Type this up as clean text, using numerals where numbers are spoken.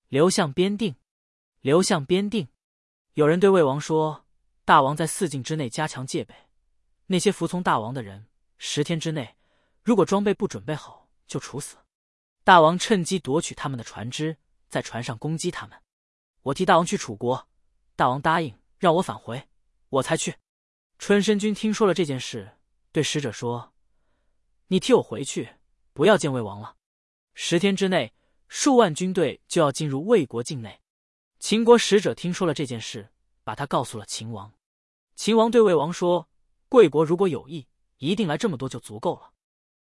刘向边定，刘向边定。有人对魏王说，大王在4境之内加强戒备，那些服从大王的人10天之内，如果装备不准备好，就处死。大王趁机夺取他们的船只，在船上攻击他们。我替大王去楚国，大王答应让我返回，我才去。春申君听说了这件事，对使者说：“你替我回去，不要见魏王了。10天之内，数万军队就要进入魏国境内。”秦国使者听说了这件事，把他告诉了秦王。秦王对魏王说：“贵国如果有意，一定来这么多就足够了。